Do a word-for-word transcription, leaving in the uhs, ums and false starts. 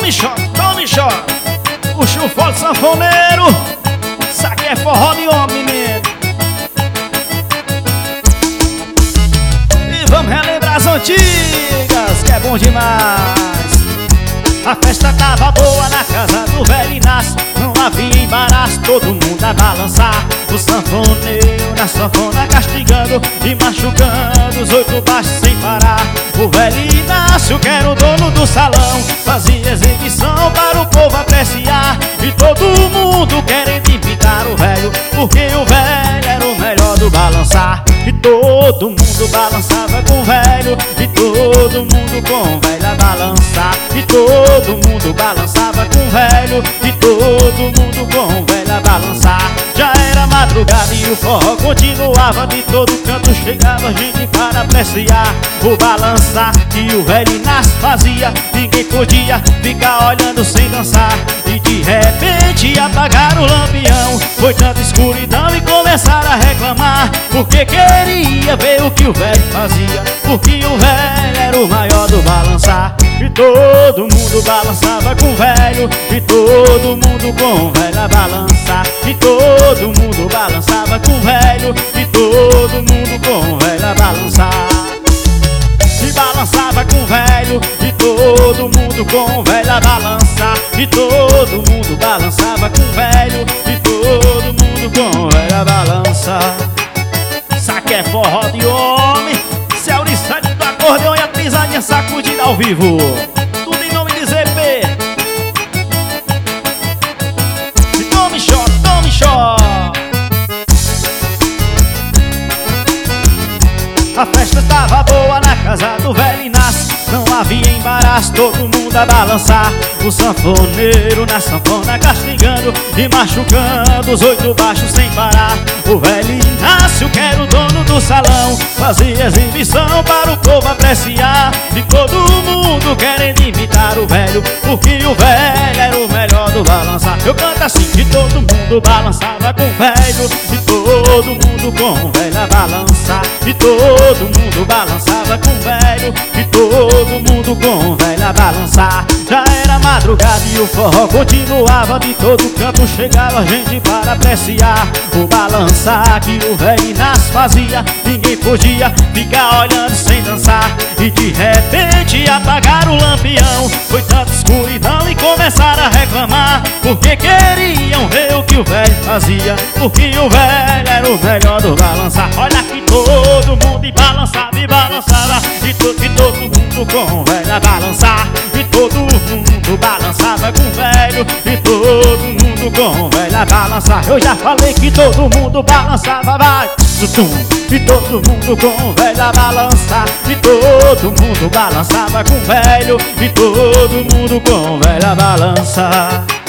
Tome choque, tome choque. Puxa o forte sanfoneiro. Isso aqui é forró de homem, menino. E vamos relembrar as antigas, que é bom demais. A festa tava boa na casa do velho Inácio. Não havia embaraço, todo mundo a balançar. O sanfoneiro na sanfona castigando e machucando os oito baixos sem parar. O velho Inácio, que era o dono do salão, fazia exibição para o povo apreciar. E todo mundo querendo imitar o velho, porque o velho era o melhor do balançar. E todo mundo balançava com o velho, e todo mundo com o velho a balançar. E todo mundo balançava com o velho, e todo mundo com o velho a balançar. Já era madrugada e o forró continuava. De todo canto chegava gente para apreciar o balançar que o velho Inácio fazia. Ninguém podia ficar olhando sem dançar. E de repente apagaram o lampião. Foi tanta escuridão e começaram a reclamar, porque queria ver o que o velho fazia, porque o velho era o maior do balançar. E todo mundo balançava com o velho, e todo mundo com o velho a balançar. E todo mundo balançava com o velho, e todo mundo com o velho a balançar. E balançava com o velho, e todo mundo com o velho a balançar. E todo mundo balançava com o velho, e todo mundo com o velho a balançar. Saque é forró de homem, se é o listante do acordeão e a pisadinha sacudida ao vivo. Tudo em nome de Z P. E tome choque, tome choque. A festa tava boa na casa do velho Inácio. Não havia embaraço, todo mundo a balançar. O sanfoneiro na sanfona castigando e machucando os oito baixos sem parar. O velho Inácio, que era o dono do salão, fazia exibição para o povo apreciar. E todo mundo querendo imitar o velho, porque o velho era o melhor do balançar. Eu canto assim, que todo mundo balançava com o velho, e todo mundo com o velho a balançar. E todo mundo balançava com o velho, e todo mundo com o velho a balançar. Já era madrugada e o forró continuava. De todo canto chegava gente para apreciar o balançar que o velho Inácio fazia. Ninguém podia ficar olhando sem dançar. E de repente apagaram o lampião. Foi tanta escuridão e começaram a reclamar, porque queriam ver o que o velho fazia, porque o velho era o melhor do balançar. Olha que todo mundo e balançava e balançava, e, to e todo mundo com o velho a balançar. E todo mundo balançava com o velho, e todo mundo com o velho a balançar. Eu já falei que todo mundo balançava, vai, tutum. E todo mundo com o velho a balançar. E todo mundo balançava com o velho, e todo mundo com o velho a balançar.